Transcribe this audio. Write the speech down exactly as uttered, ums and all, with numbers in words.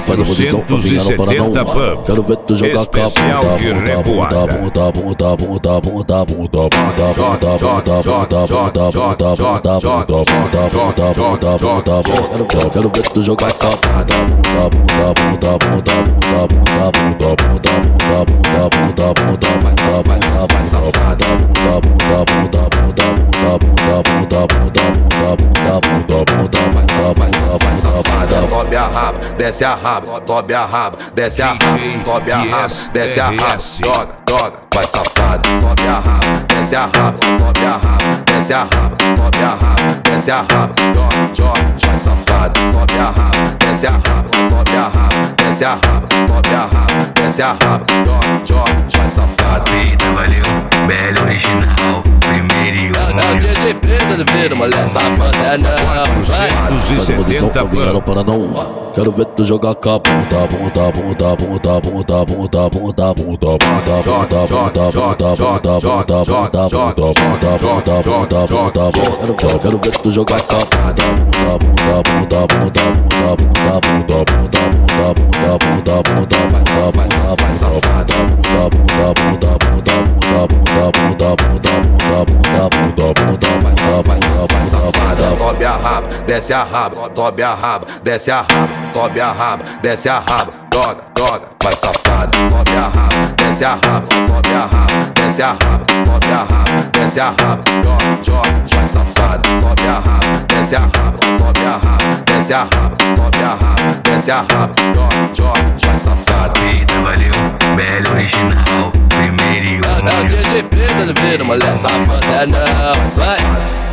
quatrocentos e setenta Pub. Quero ver tu jogar com a especial de revoada. bunda, bunda, bunda, bunda, bunda, bunda, bunda, bunda, bunda, bunda, bunda, bunda, bunda, bunda, bunda, bunda. Quero ver tu jogar safada. Bunda, bunda, bunda, bunda, bunda, bunda, bunda, bunda, bunda, bunda, bunda, bunda, bunda, bunda, vai safada. Bunda, bunda, bunda, bunda, bunda, bunda, bunda, bunda, bunda, bunda, bunda, bunda, vai safada, vai safada. Sobe a raba, desce a raba, sobe a raba, desce a raba, sobe a raba, desce a raba, joga, joga, vai safada. Sobe a raba, desce a raba, sobe a raba, desce a raba, sobe a raba, desce a raba, joga, joga, vai safada. Sobe a raba, desce a raba, sobe a raba, desce a raba, sobe a raba, desce a raba, joga, joga, vai safada. Eita, valeu, belo original, primeiro e Não, dia de preto, de ver, mulher safada, é não, quatrocentos e setenta Pub. para não. Quero ver tu jogar com a bunda, bunda, bunda, bunda, bunda, bunda, bunda, bunda, bunda, bunda, bunda, bunda, bunda, bunda, bunda, bunda, bunda, bunda. Quero ver tu jogar safada. Bunda, bunda, bunda, bunda, bunda, bunda, bunda, bunda, bunda, bunda, bunda, bunda, bunda, vai safada. Bunda, bunda, bunda, bunda, bunda, bunda, bunda, bunda, bunda, bunda, bunda, bunda, vai safada. Sobe a raba, desce a raba, sobe a raba, desce a raba, sobe a raba, desce a raba, joga, joga, vai safada. Sobe a raba, desce a raba, sobe a raba, desce a raba, sobe a raba, desce a raba, joga, joga, vai safada. Sobe a raba, desce a raba, sobe a raba, desce a raba, sobe a raba, desce a raba, joga, joga, vai safada. Eita, valeu, belo original, primeiro e Não, dia de preto, de ver, mulher safada, é não, vai.